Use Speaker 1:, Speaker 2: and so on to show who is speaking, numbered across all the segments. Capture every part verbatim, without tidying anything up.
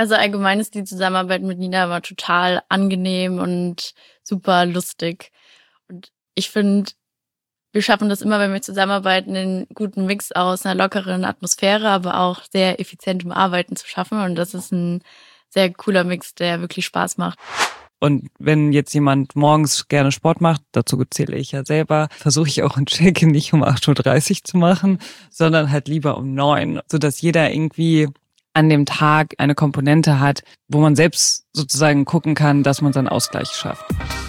Speaker 1: Also allgemein ist die Zusammenarbeit mit Nina immer total angenehm und super lustig. Und ich finde, wir schaffen das immer, wenn wir zusammenarbeiten, einen guten Mix aus einer lockeren Atmosphäre, aber auch sehr effizientem Arbeiten zu schaffen. Und das ist ein sehr cooler Mix, der wirklich Spaß macht.
Speaker 2: Und wenn jetzt jemand morgens gerne Sport macht, dazu zähle ich ja selber, versuche ich auch ein Check-in nicht um acht Uhr dreißig zu machen, sondern halt lieber um neun, sodass jeder irgendwie an dem Tag eine Komponente hat, wo man selbst sozusagen gucken kann, dass man seinen Ausgleich schafft.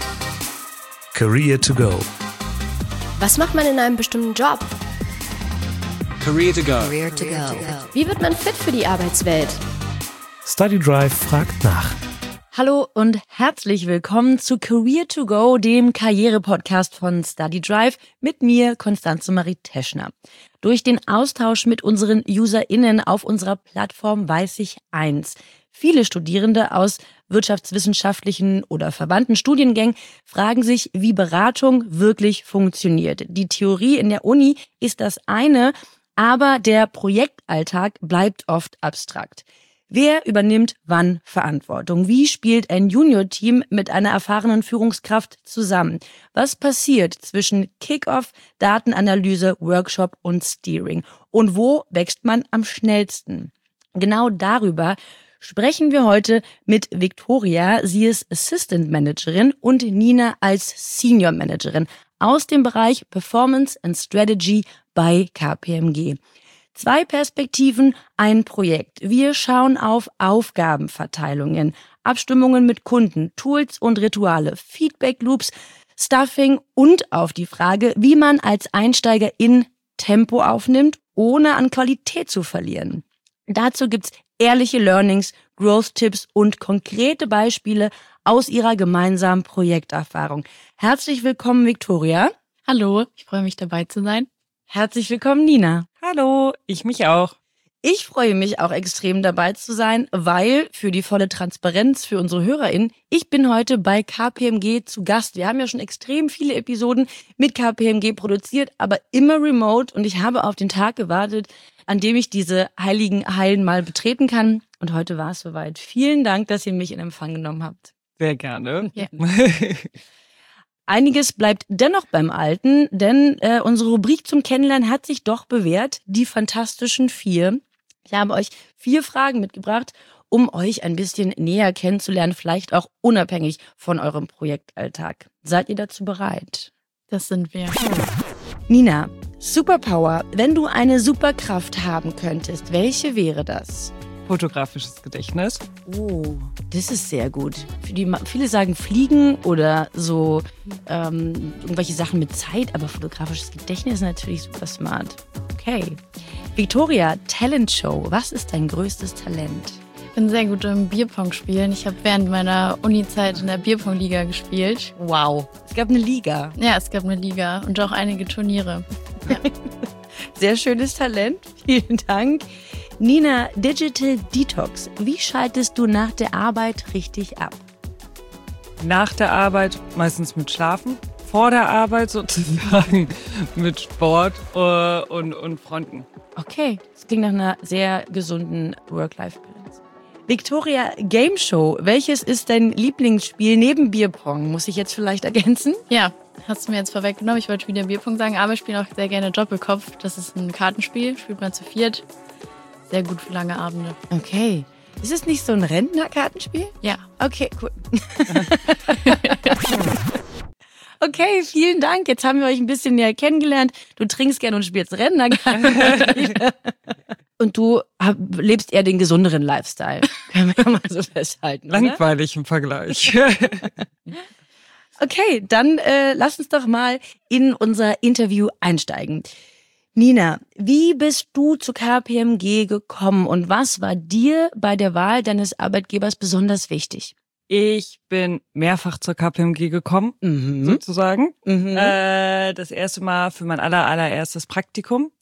Speaker 3: Career to go.
Speaker 4: Was macht man in einem bestimmten Job?
Speaker 3: Career to go.
Speaker 4: Career to go. Wie wird man fit für die Arbeitswelt?
Speaker 3: Study Drive fragt nach.
Speaker 5: Hallo und herzlich willkommen zu Career to Go, dem Karriere-Podcast von Study Drive mit mir, Constanze Marie Teschner. Durch den Austausch mit unseren UserInnen auf unserer Plattform weiß ich eins. Viele Studierende aus wirtschaftswissenschaftlichen oder verwandten Studiengängen fragen sich, wie Beratung wirklich funktioniert. Die Theorie in der Uni ist das eine, aber der Projektalltag bleibt oft abstrakt. Wer übernimmt wann Verantwortung? Wie spielt ein Junior-Team mit einer erfahrenen Führungskraft zusammen? Was passiert zwischen Kick-Off, Datenanalyse, Workshop und Steering? Und wo wächst man am schnellsten? Genau darüber sprechen wir heute mit Victoria. Sie ist Assistant Managerin und Nina als Senior Managerin aus dem Bereich Performance and Strategy bei K P M G. Zwei Perspektiven, ein Projekt. Wir schauen auf Aufgabenverteilungen, Abstimmungen mit Kunden, Tools und Rituale, Feedback-Loops, Stuffing und auf die Frage, wie man als Einsteiger in Tempo aufnimmt, ohne an Qualität zu verlieren. Dazu gibt's ehrliche Learnings, Growth-Tipps und konkrete Beispiele aus ihrer gemeinsamen Projekterfahrung. Herzlich willkommen, Victoria.
Speaker 1: Hallo, ich freue mich dabei zu sein.
Speaker 5: Herzlich willkommen, Nina.
Speaker 2: Hallo, ich mich auch.
Speaker 5: Ich freue mich auch extrem dabei zu sein, weil für die volle Transparenz für unsere HörerInnen, ich bin heute bei K P M G zu Gast. Wir haben ja schon extrem viele Episoden mit K P M G produziert, aber immer remote und ich habe auf den Tag gewartet, an dem ich diese heiligen Hallen mal betreten kann. Und heute war es soweit. Vielen Dank, dass ihr mich in Empfang genommen habt.
Speaker 2: Sehr gerne.
Speaker 5: Ja. Einiges bleibt dennoch beim Alten, denn äh, unsere Rubrik zum Kennenlernen hat sich doch bewährt, die Fantastischen Vier. Ich habe euch vier Fragen mitgebracht, um euch ein bisschen näher kennenzulernen, vielleicht auch unabhängig von eurem Projektalltag. Seid ihr dazu bereit?
Speaker 1: Das sind wir.
Speaker 5: Nina, Superpower. Wenn du eine Superkraft haben könntest, welche wäre das?
Speaker 2: Fotografisches Gedächtnis.
Speaker 5: Oh, das ist sehr gut. Für die, viele sagen Fliegen oder so ähm, irgendwelche Sachen mit Zeit, aber fotografisches Gedächtnis ist natürlich super smart. Okay. Victoria, Talentshow. Was ist dein größtes Talent?
Speaker 1: Ich bin sehr gut im Bierpong spielen. Ich habe während meiner Uni-Zeit in der Bierpong-Liga gespielt.
Speaker 5: Wow. Es gab eine Liga.
Speaker 1: Ja, es gab eine Liga und auch einige Turniere. Ja.
Speaker 5: Sehr schönes Talent. Vielen Dank. Nina, Digital Detox. Wie schaltest du nach der Arbeit richtig ab?
Speaker 2: Nach der Arbeit meistens mit Schlafen, vor der Arbeit sozusagen mit Sport äh, und, und Freunden.
Speaker 5: Okay, das klingt nach einer sehr gesunden Work-Life-Balance. Victoria, Game Show. Welches ist dein Lieblingsspiel neben Bierpong? Muss ich jetzt vielleicht ergänzen?
Speaker 1: Ja, hast du mir jetzt vorweggenommen. Ich wollte wieder Bierpong sagen, aber ich spiele auch sehr gerne Doppelkopf. Das ist ein Kartenspiel, spielt man zu viert. Sehr gut für lange Abende.
Speaker 5: Okay. Ist es nicht so ein Rentnerkartenspiel?
Speaker 1: Ja.
Speaker 5: Okay, cool. Okay, vielen Dank. Jetzt haben wir euch ein bisschen näher kennengelernt. Du trinkst gerne und spielst Rentnerkartenspiele. Und du hab, lebst eher den gesünderen Lifestyle. Können wir mal so festhalten, oder?
Speaker 2: Langweilig im Vergleich.
Speaker 5: Okay, dann äh, lass uns doch mal in unser Interview einsteigen. Nina, wie bist du zu K P M G gekommen und was war dir bei der Wahl deines Arbeitgebers besonders wichtig?
Speaker 2: Ich bin mehrfach zur K P M G gekommen,
Speaker 5: Mhm.
Speaker 2: sozusagen.
Speaker 5: Mhm.
Speaker 2: Äh, das erste Mal für mein aller, allererstes Praktikum.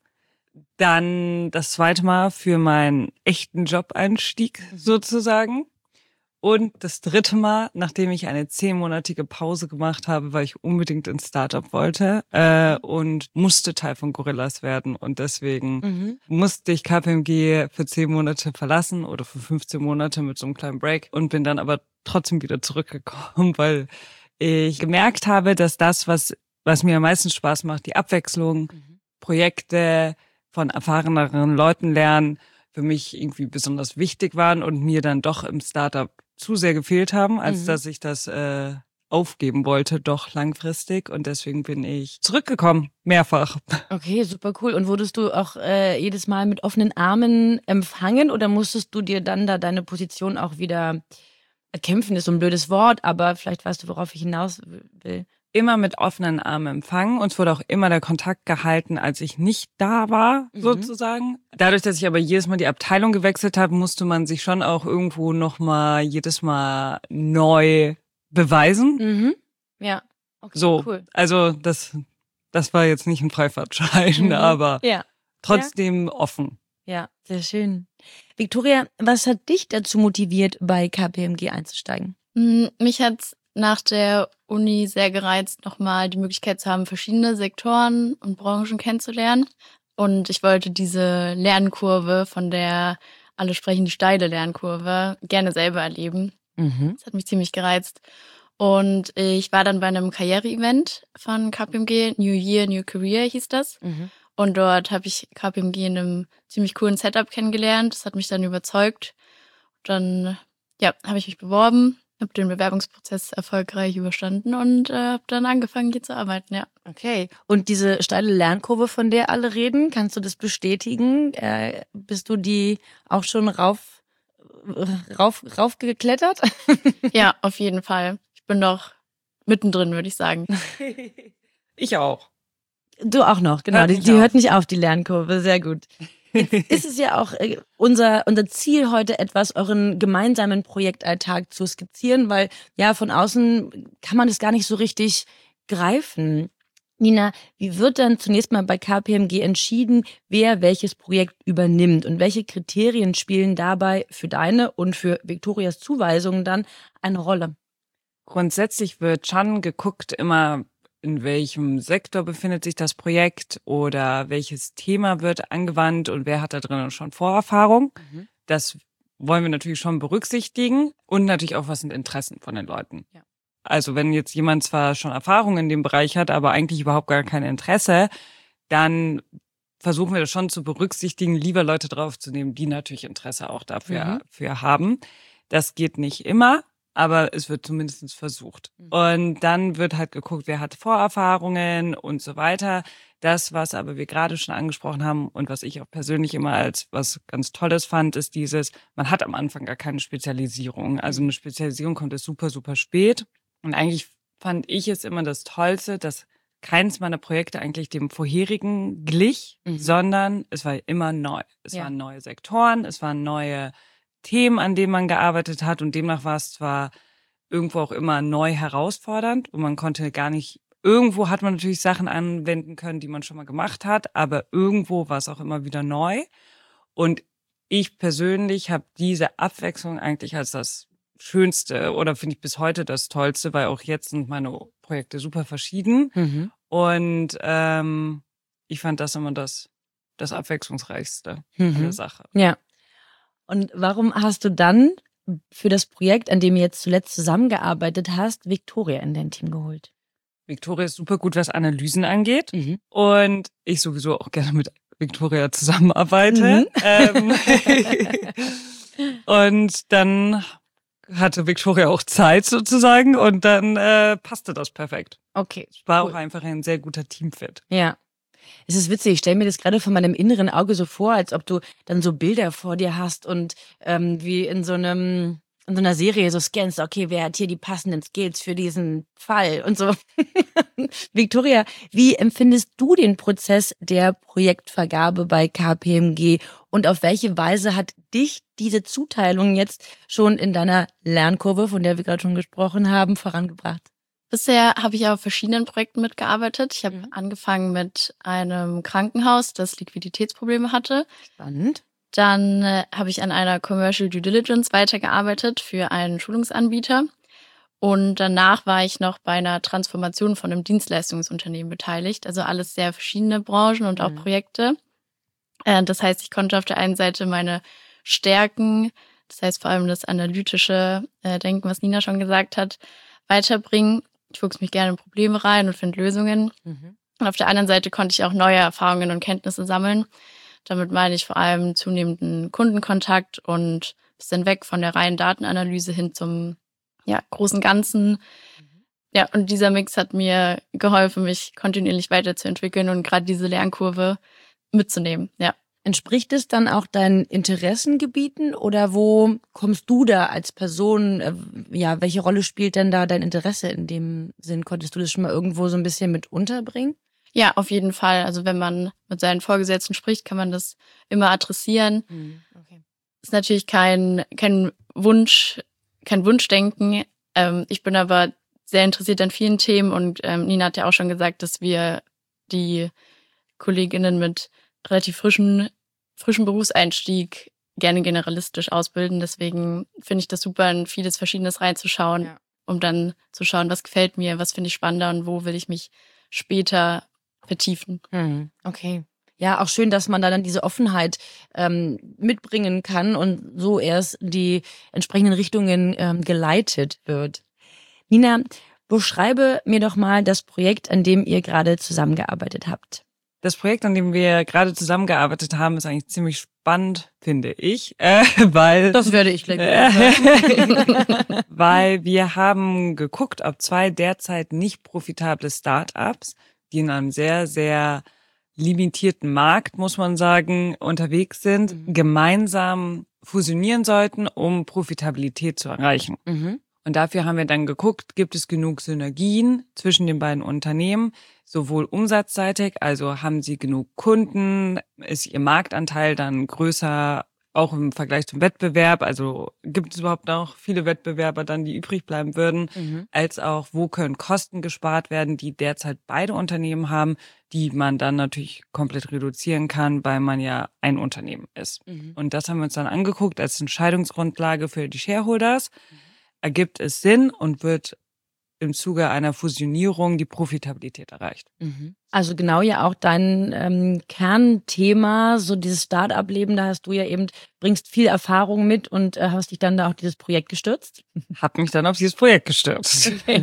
Speaker 2: Dann das zweite Mal für meinen echten Job-Einstieg, sozusagen. Und das dritte Mal, nachdem ich eine zehnmonatige Pause gemacht habe, weil ich unbedingt ins Startup wollte äh, und musste Teil von Gorillas werden. Und deswegen mhm. musste ich K P M G für zehn Monate verlassen oder für fünfzehn Monate mit so einem kleinen Break und bin dann aber trotzdem wieder zurückgekommen, weil ich gemerkt habe, dass das, was was mir am meisten Spaß macht, die Abwechslung, mhm. Projekte von erfahreneren Leuten lernen, für mich irgendwie besonders wichtig waren und mir dann doch im Startup zu sehr gefehlt haben, als mhm. dass ich das äh, aufgeben wollte, doch langfristig. Und deswegen bin ich zurückgekommen, mehrfach.
Speaker 5: Okay, super cool. Und wurdest du auch äh, jedes Mal mit offenen Armen empfangen oder musstest du dir dann da deine Position auch wieder erkämpfen? Ist so ein blödes Wort, aber vielleicht weißt du, worauf ich hinaus will.
Speaker 2: Immer mit offenen Armen empfangen. Uns wurde auch immer der Kontakt gehalten, als ich nicht da war, mhm. sozusagen. Dadurch, dass ich aber jedes Mal die Abteilung gewechselt habe, musste man sich schon auch irgendwo nochmal jedes Mal neu beweisen.
Speaker 5: Mhm. Ja, okay,
Speaker 2: so,
Speaker 5: cool.
Speaker 2: Also das, das war jetzt nicht ein Freifahrtschein, mhm. aber
Speaker 5: ja.
Speaker 2: trotzdem ja. offen.
Speaker 5: Ja, sehr schön. Victoria, was hat dich dazu motiviert, bei K P M G einzusteigen?
Speaker 1: Mich hat's nach der Uni sehr gereizt, nochmal die Möglichkeit zu haben, verschiedene Sektoren und Branchen kennenzulernen. Und ich wollte diese Lernkurve, von der alle sprechen, die steile Lernkurve, gerne selber erleben. Mhm. Das hat mich ziemlich gereizt. Und ich war dann bei einem Karriere-Event von K P M G, New Year, New Career hieß das. Mhm. Und dort habe ich K P M G in einem ziemlich coolen Setup kennengelernt. Das hat mich dann überzeugt. Dann ja, habe ich mich beworben. Habe den Bewerbungsprozess erfolgreich überstanden und äh, habe dann angefangen, hier zu arbeiten, ja.
Speaker 5: Okay. Und diese steile Lernkurve, von der alle reden, kannst du das bestätigen? Äh, bist du die auch schon rauf, rauf, rauf geklettert?
Speaker 1: Ja, auf jeden Fall. Ich bin doch mittendrin, würde ich sagen.
Speaker 2: Ich auch.
Speaker 5: Du auch noch, genau. Die, die hört nicht auf, die Lernkurve. Sehr gut. Jetzt ist es ja auch äh, unser unser Ziel heute, etwas euren gemeinsamen Projektalltag zu skizzieren, weil ja von außen kann man das gar nicht so richtig greifen. Nina, wie wird dann zunächst mal bei K P M G entschieden, wer welches Projekt übernimmt und welche Kriterien spielen dabei für deine und für Victorias Zuweisungen dann eine Rolle?
Speaker 2: Grundsätzlich wird schon geguckt immer, in welchem Sektor befindet sich das Projekt oder welches Thema wird angewandt und wer hat da drin schon Vorerfahrung. Mhm. Das wollen wir natürlich schon berücksichtigen und natürlich auch, was sind Interessen von den Leuten. Ja. Also wenn jetzt jemand zwar schon Erfahrung in dem Bereich hat, aber eigentlich überhaupt gar kein Interesse, dann versuchen wir das schon zu berücksichtigen, lieber Leute draufzunehmen, die natürlich Interesse auch dafür mhm. für haben. Das geht nicht immer. Aber es wird zumindest versucht. Mhm. Und dann wird halt geguckt, wer hat Vorerfahrungen und so weiter. Das, was aber wir gerade schon angesprochen haben und was ich auch persönlich immer als was ganz Tolles fand, ist dieses, man hat am Anfang gar keine Spezialisierung. Also eine Spezialisierung kommt erst super, super spät. Und eigentlich fand ich es immer das Tollste, dass keins meiner Projekte eigentlich dem vorherigen glich, mhm. sondern es war immer neu. Es ja. waren neue Sektoren, es waren neue Themen, an denen man gearbeitet hat und demnach war es zwar irgendwo auch immer neu herausfordernd und man konnte gar nicht, irgendwo hat man natürlich Sachen anwenden können, die man schon mal gemacht hat, aber irgendwo war es auch immer wieder neu und ich persönlich habe diese Abwechslung eigentlich als das Schönste oder finde ich bis heute das Tollste, weil auch jetzt sind meine Projekte super verschieden mhm. und ähm, ich fand das immer das, das Abwechslungsreichste mhm. an der Sache.
Speaker 5: Ja. Und warum hast du dann für das Projekt, an dem du jetzt zuletzt zusammengearbeitet hast, Victoria in dein Team geholt?
Speaker 2: Victoria ist super gut, was Analysen angeht. Mhm. Und ich sowieso auch gerne mit Victoria zusammenarbeite. Mhm. Ähm, und dann hatte Victoria auch Zeit sozusagen und dann äh, passte das perfekt.
Speaker 5: Okay.
Speaker 2: Es war cool. Auch einfach ein sehr guter Teamfit.
Speaker 5: Ja. Es ist witzig, ich stelle mir das gerade von meinem inneren Auge so vor, als ob du dann so Bilder vor dir hast und ähm, wie in so einem in so einer Serie so scannst, okay, wer hat hier die passenden Skills für diesen Fall und so. Victoria, wie empfindest du den Prozess der Projektvergabe bei K P M G und auf welche Weise hat dich diese Zuteilung jetzt schon in deiner Lernkurve, von der wir gerade schon gesprochen haben, vorangebracht?
Speaker 1: Bisher habe ich auf verschiedenen Projekten mitgearbeitet. Ich habe mhm. angefangen mit einem Krankenhaus, das Liquiditätsprobleme hatte.
Speaker 5: Spannend.
Speaker 1: Dann äh, habe ich an einer Commercial Due Diligence weitergearbeitet für einen Schulungsanbieter. Und danach war ich noch bei einer Transformation von einem Dienstleistungsunternehmen beteiligt. Also alles sehr verschiedene Branchen und auch mhm. Projekte. Äh, das heißt, ich konnte auf der einen Seite meine Stärken, das heißt vor allem das analytische äh, Denken, was Nina schon gesagt hat, weiterbringen. Ich fuchse mich gerne in Probleme rein und finde Lösungen. Mhm. Und auf der anderen Seite konnte ich auch neue Erfahrungen und Kenntnisse sammeln. Damit meine ich vor allem zunehmenden Kundenkontakt und ein bisschen weg von der reinen Datenanalyse hin zum ja, großen Ganzen. Mhm. Ja, und dieser Mix hat mir geholfen, mich kontinuierlich weiterzuentwickeln und gerade diese Lernkurve mitzunehmen. Ja.
Speaker 5: Entspricht es dann auch deinen Interessengebieten oder wo kommst du da als Person? Äh, ja, welche Rolle spielt denn da dein Interesse in dem Sinn? Konntest du das schon mal irgendwo so ein bisschen mit unterbringen?
Speaker 1: Ja, auf jeden Fall. Also wenn man mit seinen Vorgesetzten spricht, kann man das immer adressieren. Mhm. Okay. Ist natürlich kein kein Wunsch, kein Wunschdenken. Ähm, ich bin aber sehr interessiert an vielen Themen und ähm, Nina hat ja auch schon gesagt, dass wir die Kolleginnen mit relativ frischen frischen Berufseinstieg gerne generalistisch ausbilden. Deswegen finde ich das super, in vieles Verschiedenes reinzuschauen, ja. um dann zu schauen, was gefällt mir, was finde ich spannender und wo will ich mich später vertiefen.
Speaker 5: Hm, okay. Ja, auch schön, dass man da dann diese Offenheit ähm, mitbringen kann und so erst die entsprechenden Richtungen ähm, geleitet wird. Nina, beschreibe mir doch mal das Projekt, an dem ihr gerade zusammengearbeitet habt.
Speaker 2: Das Projekt, an dem wir gerade zusammengearbeitet haben, ist eigentlich ziemlich spannend, finde ich, äh, weil
Speaker 5: das werde ich gleich
Speaker 2: äh, weil wir haben geguckt, ob zwei derzeit nicht profitable Startups, die in einem sehr, sehr limitierten Markt, muss man sagen, unterwegs sind, mhm. gemeinsam fusionieren sollten, um Profitabilität zu erreichen. Mhm. Und dafür haben wir dann geguckt, gibt es genug Synergien zwischen den beiden Unternehmen, sowohl umsatzseitig, also haben sie genug Kunden, ist ihr Marktanteil dann größer, auch im Vergleich zum Wettbewerb, also gibt es überhaupt noch viele Wettbewerber dann, die übrig bleiben würden, mhm. als auch, wo können Kosten gespart werden, die derzeit beide Unternehmen haben, die man dann natürlich komplett reduzieren kann, weil man ja ein Unternehmen ist. Mhm. Und das haben wir uns dann angeguckt als Entscheidungsgrundlage für die Shareholders. Mhm. Ergibt es Sinn und wird im Zuge einer Fusionierung die Profitabilität erreicht.
Speaker 5: Also genau ja auch dein ähm, Kernthema, so dieses Start-up-Leben, da hast du ja eben, bringst viel Erfahrung mit und äh, hast dich dann da auf dieses Projekt gestürzt?
Speaker 2: Hab mich dann auf dieses Projekt gestürzt.
Speaker 5: Okay.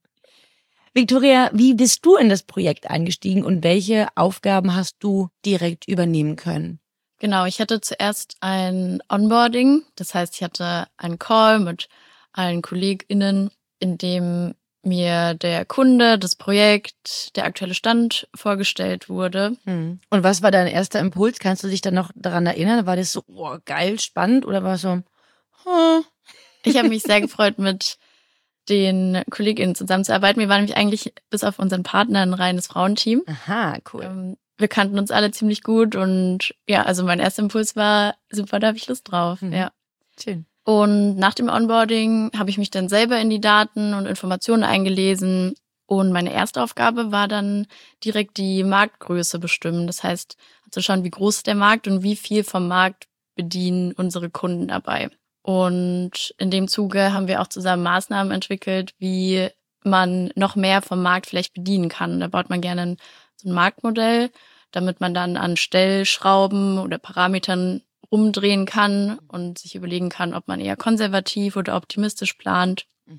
Speaker 5: Victoria, wie bist du in das Projekt eingestiegen und welche Aufgaben hast du direkt übernehmen können?
Speaker 1: Genau, ich hatte zuerst ein Onboarding, das heißt, ich hatte einen Call mit allen KollegInnen, in dem mir der Kunde, das Projekt, der aktuelle Stand vorgestellt wurde.
Speaker 5: Hm. Und was war dein erster Impuls? Kannst du dich dann noch daran erinnern? War das so, oh, geil, spannend oder war es so, hm.
Speaker 1: Ich habe mich sehr gefreut, mit den KollegInnen zusammenzuarbeiten. Wir waren nämlich eigentlich bis auf unseren Partner ein reines Frauenteam.
Speaker 5: Aha, cool.
Speaker 1: Wir kannten uns alle ziemlich gut und ja, also mein erster Impuls war, super, da habe ich Lust drauf. Mhm. Ja,
Speaker 5: schön.
Speaker 1: Und nach dem Onboarding habe ich mich dann selber in die Daten und Informationen eingelesen. Und meine erste Aufgabe war dann direkt die Marktgröße bestimmen. Das heißt, zu schauen, wie groß ist der Markt und wie viel vom Markt bedienen unsere Kunden dabei. Und in dem Zuge haben wir auch zusammen Maßnahmen entwickelt, wie man noch mehr vom Markt vielleicht bedienen kann. Da baut man gerne so ein Marktmodell, damit man dann an Stellschrauben oder Parametern umdrehen kann und sich überlegen kann, ob man eher konservativ oder optimistisch plant. Mhm.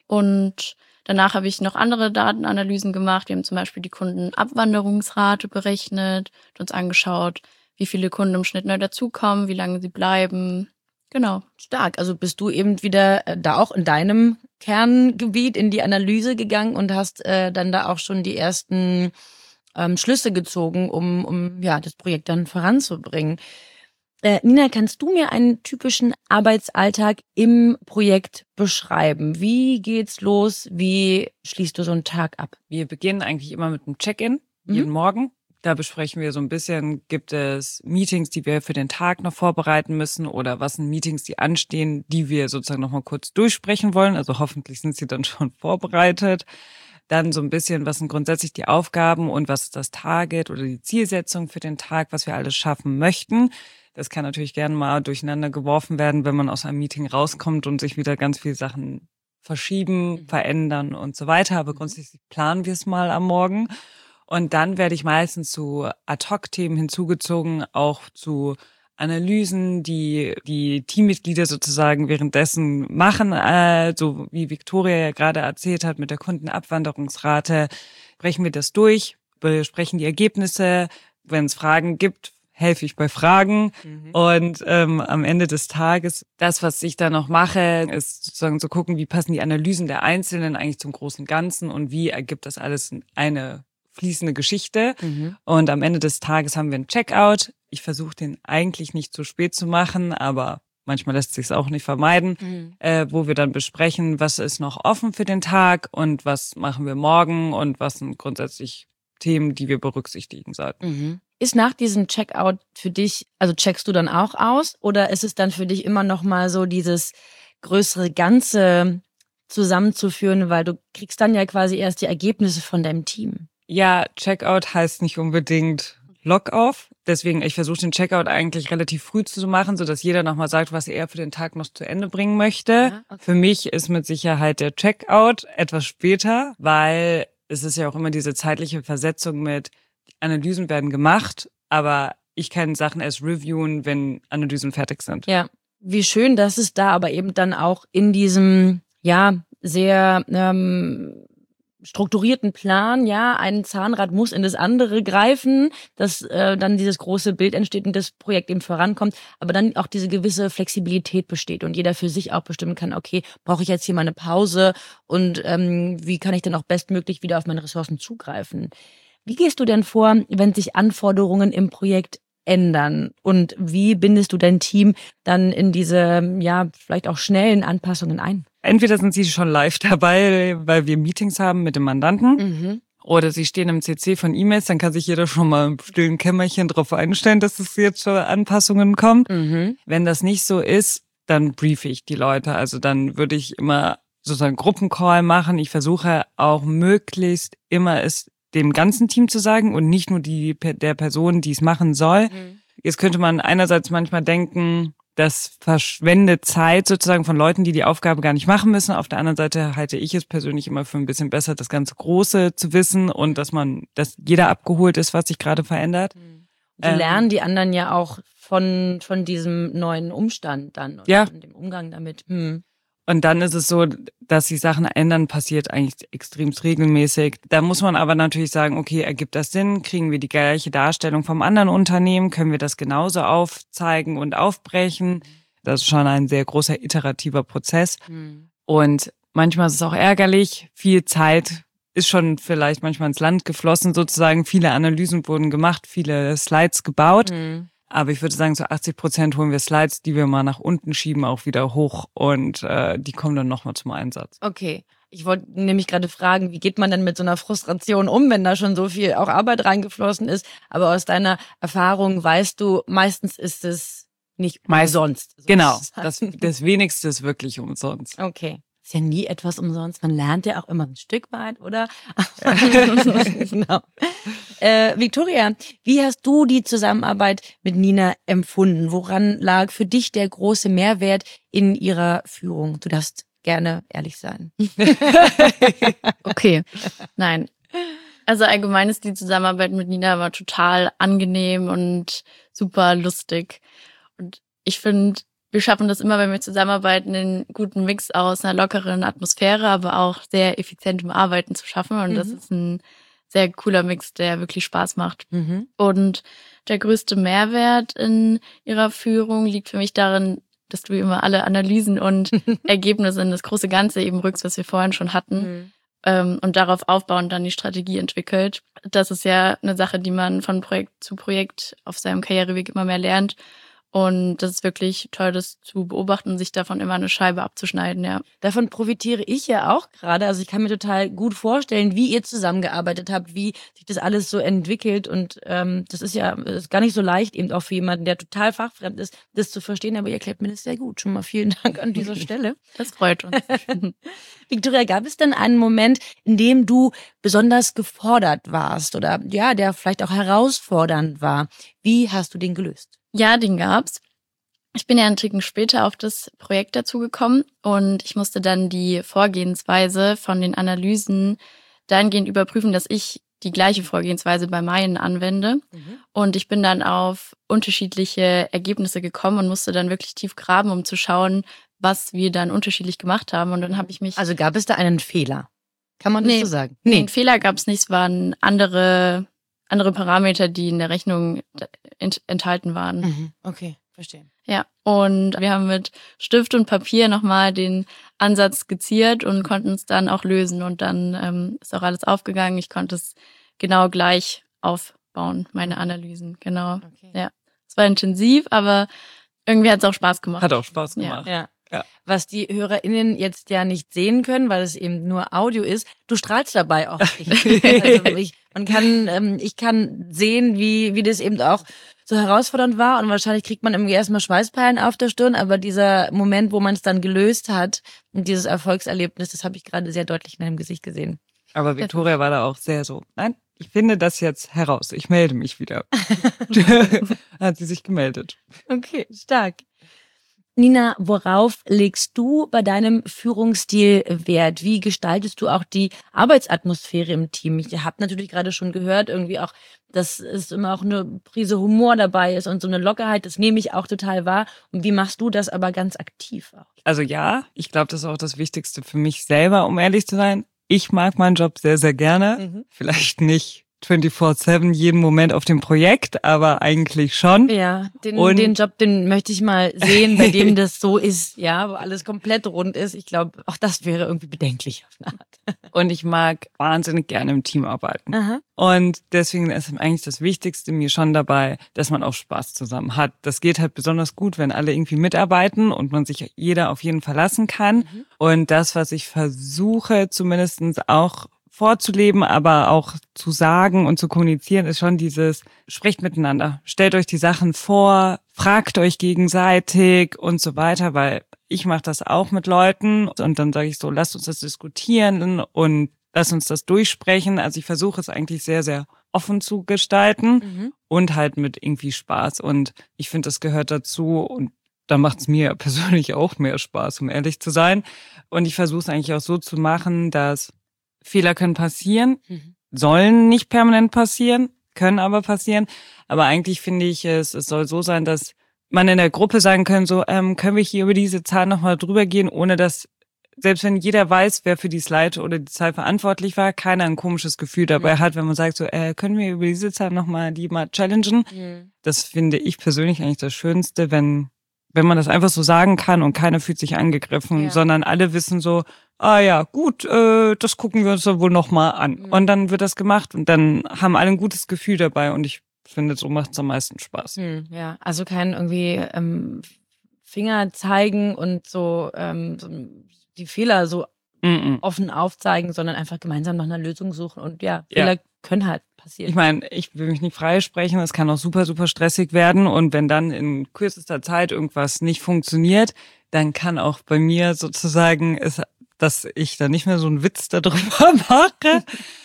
Speaker 1: Und danach habe ich noch andere Datenanalysen gemacht. Wir haben zum Beispiel die Kundenabwanderungsrate berechnet und uns angeschaut, wie viele Kunden im Schnitt neu dazukommen, wie lange sie bleiben. Genau.
Speaker 5: Stark. Also bist du eben wieder da auch in deinem Kerngebiet in die Analyse gegangen und hast äh, dann da auch schon die ersten ähm, Schlüsse gezogen, um, um ja das Projekt dann voranzubringen. Äh, Nina, kannst du mir einen typischen Arbeitsalltag im Projekt beschreiben? Wie geht's los? Wie schließt du so einen Tag ab?
Speaker 2: Wir beginnen eigentlich immer mit einem Check-in, jeden mhm. Morgen. Da besprechen wir so ein bisschen, gibt es Meetings, die wir für den Tag noch vorbereiten müssen oder was sind Meetings, die anstehen, die wir sozusagen noch mal kurz durchsprechen wollen. Also hoffentlich sind sie dann schon vorbereitet. dann so ein bisschen, was sind grundsätzlich die Aufgaben und was ist das Target oder die Zielsetzung für den Tag, was wir alles schaffen möchten. Das kann natürlich gerne mal durcheinander geworfen werden, wenn man aus einem Meeting rauskommt und sich wieder ganz viele Sachen verschieben, verändern und so weiter. Aber grundsätzlich planen wir es mal am Morgen. Und dann werde ich meistens zu Ad-Hoc-Themen hinzugezogen, auch zu Analysen, die die Teammitglieder sozusagen währenddessen machen, äh, so wie Victoria ja gerade erzählt hat mit der Kundenabwanderungsrate, sprechen wir das durch, besprechen die Ergebnisse. Wenn es Fragen gibt, helfe ich bei Fragen. Mhm. Und ähm, am Ende des Tages, das, was ich da noch mache, ist sozusagen zu gucken, wie passen die Analysen der Einzelnen eigentlich zum großen Ganzen und wie ergibt das alles eine fließende Geschichte. Mhm. Und am Ende des Tages haben wir einen Checkout. Ich versuche den eigentlich nicht zu spät zu machen, aber manchmal lässt sich es auch nicht vermeiden, mhm. äh, wo wir dann besprechen, was ist noch offen für den Tag und was machen wir morgen und was sind grundsätzlich Themen, die wir berücksichtigen sollten.
Speaker 5: Mhm. Ist nach diesem Checkout für dich, also checkst du dann auch aus oder ist es dann für dich immer noch mal so dieses größere Ganze zusammenzuführen, weil du kriegst dann ja quasi erst die Ergebnisse von deinem Team?
Speaker 2: Ja, Checkout heißt nicht unbedingt Log-off. Deswegen, ich versuche den Checkout eigentlich relativ früh zu machen, sodass jeder nochmal sagt, was er für den Tag noch zu Ende bringen möchte. Ja, okay. Für mich ist mit Sicherheit der Checkout etwas später, weil es ist ja auch immer diese zeitliche Versetzung mit Analysen werden gemacht, aber ich kann Sachen erst reviewen, wenn Analysen fertig sind.
Speaker 5: Ja, wie schön, dass es da aber eben dann auch in diesem, ja, sehr ähm, strukturierten Plan, ja, ein Zahnrad muss in das andere greifen, dass äh, dann dieses große Bild entsteht und das Projekt eben vorankommt, aber dann auch diese gewisse Flexibilität besteht und jeder für sich auch bestimmen kann, okay, brauche ich jetzt hier mal eine Pause und ähm, wie kann ich denn auch bestmöglich wieder auf meine Ressourcen zugreifen? Wie gehst du denn vor, wenn sich Anforderungen im Projekt ändern und wie bindest du dein Team dann in diese, ja, vielleicht auch schnellen Anpassungen ein?
Speaker 2: Entweder sind sie schon live dabei, weil wir Meetings haben mit dem Mandanten, mhm. oder sie stehen im C C von E-Mails, dann kann sich jeder schon mal im stillen Kämmerchen drauf einstellen, dass es jetzt schon Anpassungen kommt. Mhm. Wenn das nicht so ist, dann briefe ich die Leute. Also dann würde ich immer sozusagen Gruppencall machen. Ich versuche auch möglichst immer es dem ganzen Team zu sagen und nicht nur die der Person, die es machen soll. Mhm. Jetzt könnte man einerseits manchmal denken, das verschwendet Zeit sozusagen von Leuten, die die Aufgabe gar nicht machen müssen. Auf der anderen Seite halte ich es persönlich immer für ein bisschen besser, das ganze Große zu wissen und dass man, dass jeder abgeholt ist, was sich gerade verändert.
Speaker 5: Mhm. So ähm, lernen die anderen ja auch von von diesem neuen Umstand dann oder
Speaker 2: ja.
Speaker 5: von dem Umgang damit. Hm.
Speaker 2: Und dann ist es so, dass sich Sachen ändern, passiert eigentlich extrem regelmäßig. Da muss man aber natürlich sagen, okay, ergibt das Sinn? Kriegen wir die gleiche Darstellung vom anderen Unternehmen? Können wir das genauso aufzeigen und aufbrechen? Das ist schon ein sehr großer iterativer Prozess. Mhm. Und manchmal ist es auch ärgerlich. Viel Zeit ist schon vielleicht manchmal ins Land geflossen sozusagen. Viele Analysen wurden gemacht, viele Slides gebaut. Mhm. Aber ich würde sagen, so achtzig Prozent holen wir Slides, die wir mal nach unten schieben, auch wieder hoch und äh, die kommen dann nochmal zum Einsatz.
Speaker 5: Okay. Ich wollte nämlich gerade fragen, wie geht man denn mit so einer Frustration um, wenn da schon so viel auch Arbeit reingeflossen ist? Aber aus deiner Erfahrung weißt du, meistens ist es nicht
Speaker 2: Meist, umsonst. Genau,
Speaker 5: das,
Speaker 2: das Wenigste ist wirklich umsonst.
Speaker 5: Okay. Ist ja nie etwas umsonst. Man lernt ja auch immer ein Stück weit, oder? Genau. Äh, Victoria, wie hast du die Zusammenarbeit mit Nina empfunden? Woran lag für dich der große Mehrwert in ihrer Führung? Du darfst gerne ehrlich sein.
Speaker 1: Okay, nein. Also allgemein ist die Zusammenarbeit mit Nina immer total angenehm und super lustig. Und ich finde, wir schaffen das immer, wenn wir zusammenarbeiten, einen guten Mix aus einer lockeren Atmosphäre, aber auch sehr effizientem Arbeiten zu schaffen. Und mhm. das ist ein sehr cooler Mix, der wirklich Spaß macht. Mhm. Und der größte Mehrwert in ihrer Führung liegt für mich darin, dass du immer alle Analysen und Ergebnisse in das große Ganze eben rückst, was wir vorhin schon hatten. Mhm. Ähm, und darauf aufbauend dann die Strategie entwickelt. Das ist ja eine Sache, die man von Projekt zu Projekt auf seinem Karriereweg immer mehr lernt. Und das ist wirklich toll, das zu beobachten und sich davon immer eine Scheibe abzuschneiden, ja.
Speaker 5: Davon profitiere ich ja auch gerade. Also ich kann mir total gut vorstellen, wie ihr zusammengearbeitet habt, wie sich das alles so entwickelt. Und ähm, das ist ja das ist gar nicht so leicht, eben auch für jemanden, der total fachfremd ist, das zu verstehen. Aber ihr erklärt mir das sehr gut. Schon mal vielen Dank an dieser Stelle.
Speaker 1: Das freut uns.
Speaker 5: Victoria, gab es denn einen Moment, in dem du besonders gefordert warst oder ja, der vielleicht auch herausfordernd war? Wie hast du den gelöst?
Speaker 1: Ja, den gab's. Ich bin ja einen Ticken später auf das Projekt dazugekommen und ich musste dann die Vorgehensweise von den Analysen dahingehend überprüfen, dass ich die gleiche Vorgehensweise bei meinen anwende. Mhm. Und ich bin dann auf unterschiedliche Ergebnisse gekommen und musste dann wirklich tief graben, um zu schauen, was wir dann unterschiedlich gemacht haben. Und dann habe ich mich...
Speaker 5: Also gab es da einen Fehler? Kann man das
Speaker 1: nee,
Speaker 5: so sagen?
Speaker 1: Nee, einen Fehler gab es nicht. Es waren andere... andere Parameter, die in der Rechnung ent- enthalten waren.
Speaker 5: Mhm. Okay, verstehe.
Speaker 1: Ja, und wir haben mit Stift und Papier nochmal den Ansatz skizziert und konnten es dann auch lösen. Und dann ähm, ist auch alles aufgegangen. Ich konnte es genau gleich aufbauen, meine Analysen. Genau. Okay. Ja, es war intensiv, aber irgendwie hat es auch Spaß gemacht.
Speaker 2: Hat auch Spaß gemacht.
Speaker 5: Ja. Ja. Was die HörerInnen jetzt ja nicht sehen können, weil es eben nur Audio ist, du strahlst dabei auch. Also ich, man kann, ähm, ich kann sehen, wie wie das eben auch so herausfordernd war und wahrscheinlich kriegt man irgendwie erstmal Schweißperlen auf der Stirn, aber dieser Moment, wo man es dann gelöst hat und dieses Erfolgserlebnis, das habe ich gerade sehr deutlich in deinem Gesicht gesehen.
Speaker 2: Aber Victoria war da auch sehr so, nein, ich finde das jetzt heraus, ich melde mich wieder. Hat sie sich gemeldet.
Speaker 5: Okay, stark. Nina, worauf legst du bei deinem Führungsstil Wert? Wie gestaltest du auch die Arbeitsatmosphäre im Team? Ich habe natürlich gerade schon gehört, irgendwie auch, dass es immer auch eine Prise Humor dabei ist und so eine Lockerheit, das nehme ich auch total wahr. Und wie machst du das aber ganz aktiv auch?
Speaker 2: Also ja, ich glaube, das ist auch das Wichtigste für mich selber, um ehrlich zu sein. Ich mag meinen Job sehr, sehr gerne. Mhm. Vielleicht nicht vierundzwanzig sieben jeden Moment auf dem Projekt, aber eigentlich schon.
Speaker 5: Ja, den, den Job, den möchte ich mal sehen, bei dem das so ist, ja, wo alles komplett rund ist. Ich glaube, auch das wäre irgendwie bedenklich auf eine Art.
Speaker 2: Und ich mag wahnsinnig gerne im Team arbeiten. Aha. Und deswegen ist eigentlich das Wichtigste mir schon dabei, dass man auch Spaß zusammen hat. Das geht halt besonders gut, wenn alle irgendwie mitarbeiten und man sich jeder auf jeden verlassen kann. Mhm. Und das, was ich versuche, zumindestens auch vorzuleben, aber auch zu sagen und zu kommunizieren, ist schon dieses, sprecht miteinander, stellt euch die Sachen vor, fragt euch gegenseitig und so weiter, weil ich mache das auch mit Leuten und dann sage ich so, lasst uns das diskutieren und lasst uns das durchsprechen. Also ich versuche es eigentlich sehr, sehr offen zu gestalten mhm. und halt mit irgendwie Spaß und ich finde, das gehört dazu und da macht es mir persönlich auch mehr Spaß, um ehrlich zu sein. Und ich versuche es eigentlich auch so zu machen, dass Fehler können passieren, mhm. sollen nicht permanent passieren, können aber passieren. Aber eigentlich finde ich es, es soll so sein, dass man in der Gruppe sagen kann, so ähm, können wir hier über diese Zahl nochmal drüber gehen, ohne dass, selbst wenn jeder weiß, wer für die Slide oder die Zahl verantwortlich war, keiner ein komisches Gefühl dabei mhm. hat, wenn man sagt, so äh, können wir über diese Zahl nochmal die mal challengen. Mhm. Das finde ich persönlich eigentlich das Schönste, wenn wenn man das einfach so sagen kann und keiner fühlt sich angegriffen, ja. sondern alle wissen so, ah ja, gut, äh, das gucken wir uns dann wohl nochmal an. Mhm. Und dann wird das gemacht und dann haben alle ein gutes Gefühl dabei und ich finde, so macht es am meisten Spaß.
Speaker 5: Mhm, ja, also kein irgendwie ähm, Finger zeigen und so, ähm, so die Fehler so mhm. offen aufzeigen, sondern einfach gemeinsam nach einer Lösung suchen und ja, Fehler ja. können halt passieren.
Speaker 2: Ich meine, ich will mich nicht freisprechen, es kann auch super, super stressig werden und wenn dann in kürzester Zeit irgendwas nicht funktioniert, dann kann auch bei mir sozusagen, ist, dass ich da nicht mehr so einen Witz darüber mache,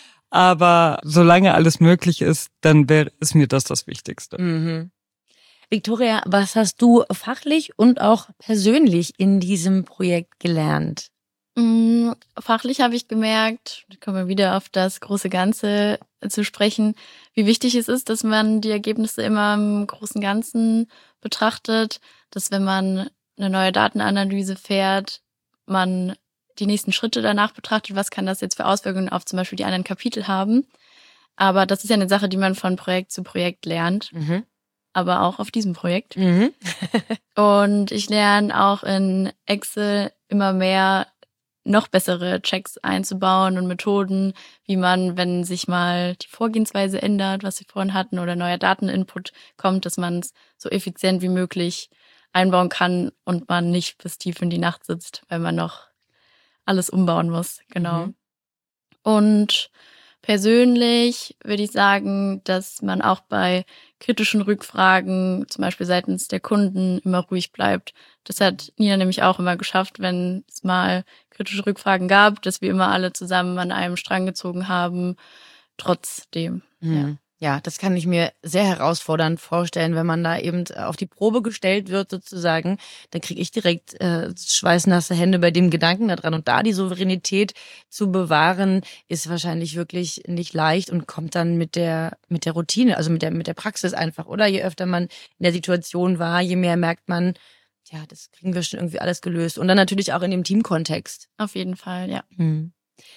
Speaker 2: aber solange alles möglich ist, dann wäre ist mir das das Wichtigste.
Speaker 5: Mhm. Victoria, was hast du fachlich und auch persönlich in diesem Projekt gelernt?
Speaker 1: Fachlich habe ich gemerkt, da kommen wir wieder auf das große Ganze zu sprechen, wie wichtig es ist, dass man die Ergebnisse immer im großen Ganzen betrachtet, dass wenn man eine neue Datenanalyse fährt, man die nächsten Schritte danach betrachtet, was kann das jetzt für Auswirkungen auf zum Beispiel die anderen Kapitel haben. Aber das ist ja eine Sache, die man von Projekt zu Projekt lernt, mhm. aber auch auf diesem Projekt. Mhm. Und ich lerne auch in Excel immer mehr, noch bessere Checks einzubauen und Methoden, wie man, wenn sich mal die Vorgehensweise ändert, was wir vorhin hatten, oder neuer Dateninput kommt, dass man es so effizient wie möglich einbauen kann und man nicht bis tief in die Nacht sitzt, weil man noch alles umbauen muss. Genau. Mhm. Und persönlich würde ich sagen, dass man auch bei kritischen Rückfragen, zum Beispiel seitens der Kunden, immer ruhig bleibt. Das hat Nina nämlich auch immer geschafft, wenn es mal kritische Rückfragen gab, dass wir immer alle zusammen an einem Strang gezogen haben, trotzdem.
Speaker 5: Mhm. Ja. Ja, das kann ich mir sehr herausfordernd vorstellen, wenn man da eben auf die Probe gestellt wird sozusagen. Dann kriege ich direkt äh, schweißnasse Hände bei dem Gedanken daran. Und da die Souveränität zu bewahren, ist wahrscheinlich wirklich nicht leicht und kommt dann mit der mit der Routine, also mit der mit der Praxis einfach, oder? Je öfter man in der Situation war, je mehr merkt man, ja, das kriegen wir schon irgendwie alles gelöst. Und dann natürlich auch in dem Teamkontext.
Speaker 1: Auf jeden Fall, ja.
Speaker 5: Hm.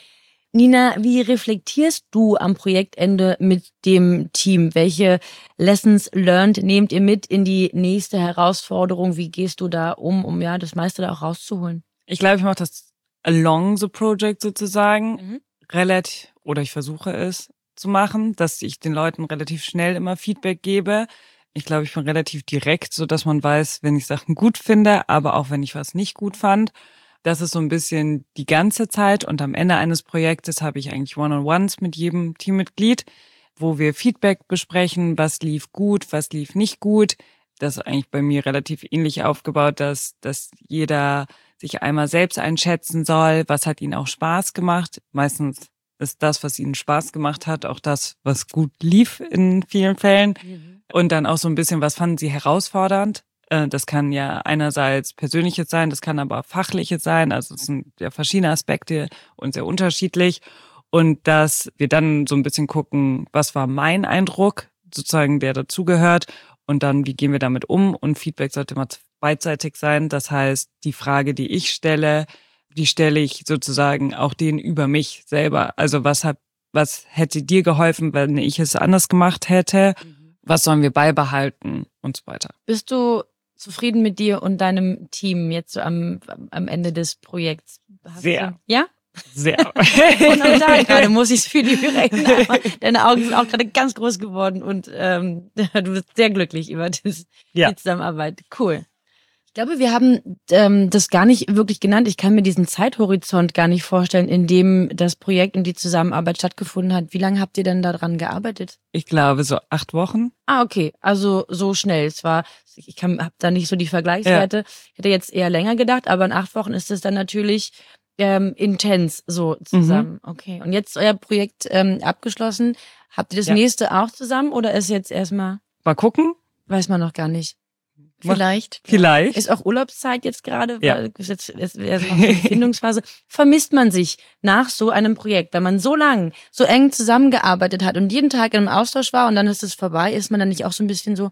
Speaker 5: Nina, wie reflektierst du am Projektende mit dem Team? Welche Lessons learned nehmt ihr mit in die nächste Herausforderung? Wie gehst du da um, um ja das meiste da auch rauszuholen?
Speaker 2: Ich glaube, ich mache das along the project sozusagen,
Speaker 5: Mhm.
Speaker 2: relativ, oder ich versuche es zu machen, dass ich den Leuten relativ schnell immer Feedback gebe. Ich glaube, ich bin relativ direkt, so dass man weiß, wenn ich Sachen gut finde, aber auch wenn ich was nicht gut fand. Das ist so ein bisschen die ganze Zeit, und am Ende eines Projektes habe ich eigentlich One-on-Ones mit jedem Teammitglied, wo wir Feedback besprechen, was lief gut, was lief nicht gut. Das ist eigentlich bei mir relativ ähnlich aufgebaut, dass, dass jeder sich einmal selbst einschätzen soll, was hat ihnen auch Spaß gemacht. Meistens ist das, was ihnen Spaß gemacht hat, auch das, was gut lief in vielen Fällen. Mhm. Und dann auch so ein bisschen, was fanden sie herausfordernd. Das kann ja einerseits Persönliches sein, das kann aber Fachliches sein. Also es sind ja verschiedene Aspekte und sehr unterschiedlich. Und dass wir dann so ein bisschen gucken, was war mein Eindruck, sozusagen, der dazugehört. Und dann, wie gehen wir damit um? Und Feedback sollte immer beidseitig sein. Das heißt, die Frage, die ich stelle, die stelle ich sozusagen auch denen über mich selber. Also was hat, was hätte dir geholfen, wenn ich es anders gemacht hätte? Was sollen wir beibehalten und so weiter?
Speaker 5: Bist du zufrieden mit dir und deinem Team jetzt so am, am Ende des Projekts? Hast
Speaker 2: Sehr.
Speaker 5: Du, ja?
Speaker 2: Sehr.
Speaker 5: Wunderbar, gerade muss ich es viel lieber rechnen. Deine Augen sind auch gerade ganz groß geworden und ähm, du bist sehr glücklich über das,
Speaker 2: ja.
Speaker 5: die Zusammenarbeit. Cool. Ich glaube, wir haben ähm, das gar nicht wirklich genannt. Ich kann mir diesen Zeithorizont gar nicht vorstellen, in dem das Projekt und die Zusammenarbeit stattgefunden hat. Wie lange habt ihr denn daran gearbeitet?
Speaker 2: Ich glaube, so acht Wochen.
Speaker 5: Ah, okay. Also so schnell. Es war, ich kann, habe da nicht so die Vergleichswerte. Ja. Ich hätte jetzt eher länger gedacht, aber in acht Wochen ist es dann natürlich ähm, intens so zusammen. Mhm. Okay. Und jetzt ist euer Projekt ähm, abgeschlossen. Habt ihr das ja. nächste auch zusammen oder ist jetzt erstmal?
Speaker 2: Mal gucken.
Speaker 5: Weiß man noch gar nicht.
Speaker 1: Vielleicht.
Speaker 2: Vielleicht.
Speaker 5: Ist auch Urlaubszeit jetzt gerade,
Speaker 2: ja.
Speaker 5: weil es jetzt ist noch die Findungsphase. Vermisst man sich nach so einem Projekt, wenn man so lang, so eng zusammengearbeitet hat und jeden Tag in einem Austausch war und dann ist es vorbei, ist man dann nicht auch so ein bisschen so,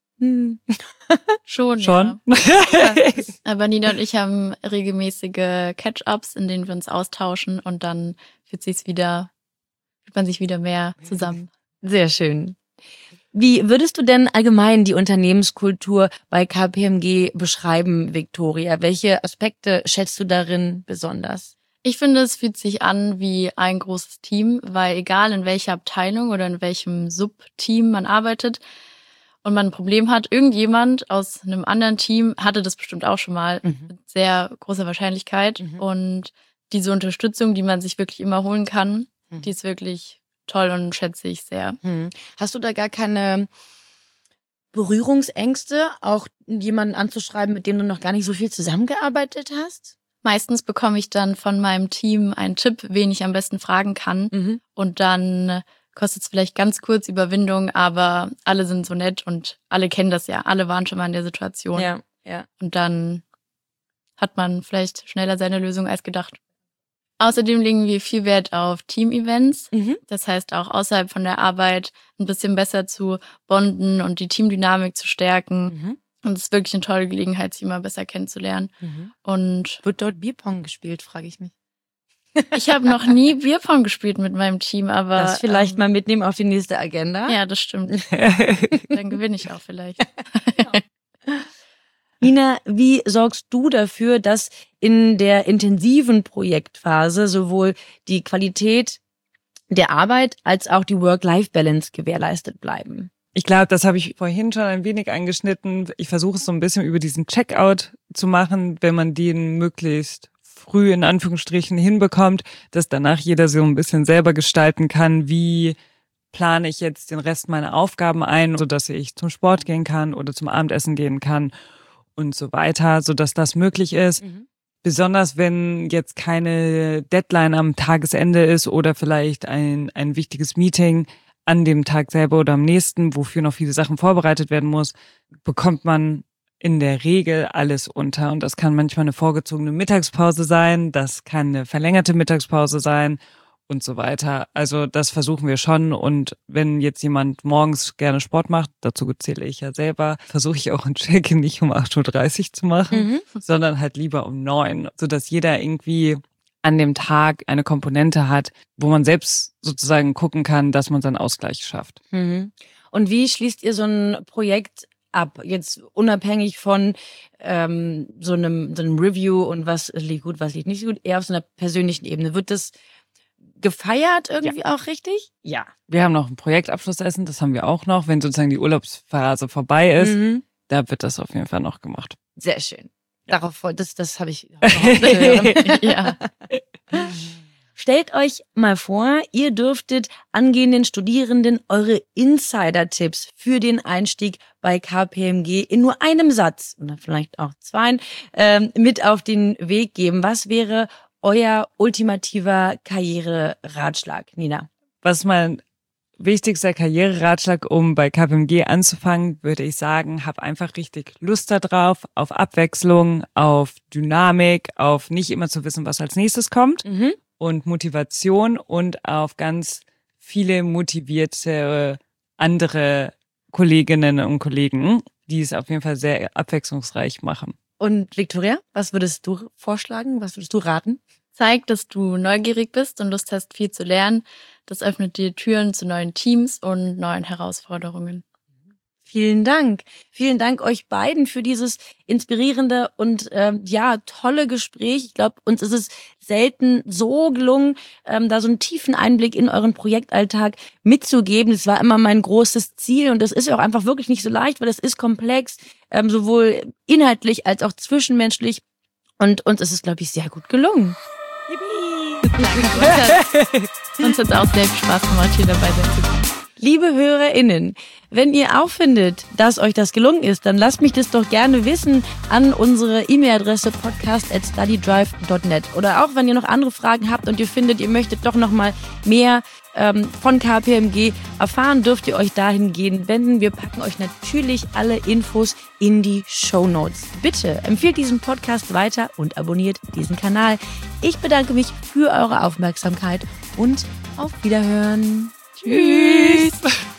Speaker 5: hm.
Speaker 1: Schon,
Speaker 2: Schon.
Speaker 1: Ja. Ja. Aber Nina und ich haben regelmäßige Catch-ups, in denen wir uns austauschen und dann fühlt sich's wieder, fühlt man sich wieder mehr zusammen.
Speaker 5: Sehr schön. Wie würdest du denn allgemein die Unternehmenskultur bei K P M G beschreiben, Viktoria? Welche Aspekte schätzt du darin besonders?
Speaker 1: Ich finde, es fühlt sich an wie ein großes Team, weil egal in welcher Abteilung oder in welchem Subteam man arbeitet und man ein Problem hat, irgendjemand aus einem anderen Team hatte das bestimmt auch schon mal mhm. mit sehr großer Wahrscheinlichkeit. Mhm. Und diese Unterstützung, die man sich wirklich immer holen kann, mhm. die ist wirklich toll und schätze ich sehr.
Speaker 5: Hm. Hast du da gar keine Berührungsängste, auch jemanden anzuschreiben, mit dem du noch gar nicht so viel zusammengearbeitet hast?
Speaker 1: Meistens bekomme ich dann von meinem Team einen Tipp, wen ich am besten fragen kann. Mhm. Und dann kostet es vielleicht ganz kurz Überwindung, aber alle sind so nett und alle kennen das ja. Alle waren schon mal in der Situation.
Speaker 5: Ja, ja.
Speaker 1: Und dann hat man vielleicht schneller seine Lösung als gedacht. Außerdem legen wir viel Wert auf Team-Events. Mhm. Das heißt auch außerhalb von der Arbeit ein bisschen besser zu bonden und die Teamdynamik zu stärken. Mhm. Und es ist wirklich eine tolle Gelegenheit, sich immer besser kennenzulernen. Mhm. Und
Speaker 5: wird dort Bierpong gespielt, frage ich mich.
Speaker 1: Ich habe noch nie Bierpong gespielt mit meinem Team, aber
Speaker 5: das vielleicht
Speaker 1: ähm,
Speaker 5: mal mitnehmen auf die nächste Agenda.
Speaker 1: Ja, das stimmt. Dann gewinne ich auch vielleicht.
Speaker 5: Nina, wie sorgst du dafür, dass in der intensiven Projektphase sowohl die Qualität der Arbeit als auch die Work-Life-Balance gewährleistet bleiben?
Speaker 2: Ich glaube, das habe ich vorhin schon ein wenig angeschnitten. Ich versuche es so ein bisschen über diesen Checkout zu machen, wenn man den möglichst früh in Anführungsstrichen hinbekommt, dass danach jeder so ein bisschen selber gestalten kann, wie plane ich jetzt den Rest meiner Aufgaben ein, sodass ich zum Sport gehen kann oder zum Abendessen gehen kann und so weiter, sodass das möglich ist. Mhm. Besonders wenn jetzt keine Deadline am Tagesende ist oder vielleicht ein, ein wichtiges Meeting an dem Tag selber oder am nächsten, wofür noch viele Sachen vorbereitet werden muss, bekommt man in der Regel alles unter. Und das kann manchmal eine vorgezogene Mittagspause sein, das kann eine verlängerte Mittagspause sein und so weiter. Also das versuchen wir schon. Und wenn jetzt jemand morgens gerne Sport macht, dazu zähle ich ja selber, versuche ich auch ein Check-in nicht um acht Uhr dreißig zu machen, mhm. sondern halt lieber um neun, sodass jeder irgendwie an dem Tag eine Komponente hat, wo man selbst sozusagen gucken kann, dass man seinen Ausgleich schafft.
Speaker 5: Mhm. Und wie schließt ihr so ein Projekt ab? Jetzt unabhängig von ähm, so einem so einem Review und was lief gut, was lief nicht so gut, eher auf so einer persönlichen Ebene. Wird das gefeiert irgendwie ja. auch richtig?
Speaker 2: Ja. Wir haben noch ein Projektabschlussessen, das haben wir auch noch, wenn sozusagen die Urlaubsphase vorbei ist. Mhm. Da wird das auf jeden Fall noch gemacht.
Speaker 5: Sehr schön. Darauf, das, das habe ich hören. Ja. Stellt euch mal vor, ihr dürftet angehenden Studierenden eure Insider-Tipps für den Einstieg bei K P M G in nur einem Satz oder vielleicht auch zweien ähm, mit auf den Weg geben. Was wäre euer ultimativer Karriereratschlag, Nina?
Speaker 2: Was mein wichtigster Karriereratschlag, um bei K P M G anzufangen, würde ich sagen, hab einfach richtig Lust da drauf, auf Abwechslung, auf Dynamik, auf nicht immer zu wissen, was als nächstes kommt mhm. und Motivation und auf ganz viele motivierte andere Kolleginnen und Kollegen, die es auf jeden Fall sehr abwechslungsreich machen.
Speaker 5: Und Victoria, was würdest du vorschlagen? Was würdest du raten?
Speaker 1: Zeig, dass du neugierig bist und Lust hast, viel zu lernen. Das öffnet dir Türen zu neuen Teams und neuen Herausforderungen.
Speaker 5: Vielen Dank. Vielen Dank euch beiden für dieses inspirierende und ähm, ja tolle Gespräch. Ich glaube, uns ist es selten so gelungen, ähm, da so einen tiefen Einblick in euren Projektalltag mitzugeben. Das war immer mein großes Ziel und das ist auch einfach wirklich nicht so leicht, weil das ist komplex, ähm, sowohl inhaltlich als auch zwischenmenschlich. Und uns ist es, glaube ich, sehr gut gelungen.
Speaker 1: Danke. Uns hat es auch sehr viel Spaß gemacht, hier dabei sein zu können.
Speaker 5: Liebe HörerInnen, wenn ihr auch findet, dass euch das gelungen ist, dann lasst mich das doch gerne wissen an unsere E-Mail-Adresse podcast at studydrive dot net. Oder auch, wenn ihr noch andere Fragen habt und ihr findet, ihr möchtet doch noch mal mehr ähm, von K P M G erfahren, dürft ihr euch dahingehend wenden. Wir packen euch natürlich alle Infos in die Shownotes. Bitte empfehlt diesen Podcast weiter und abonniert diesen Kanal. Ich bedanke mich für eure Aufmerksamkeit und auf Wiederhören.
Speaker 1: Tschüss.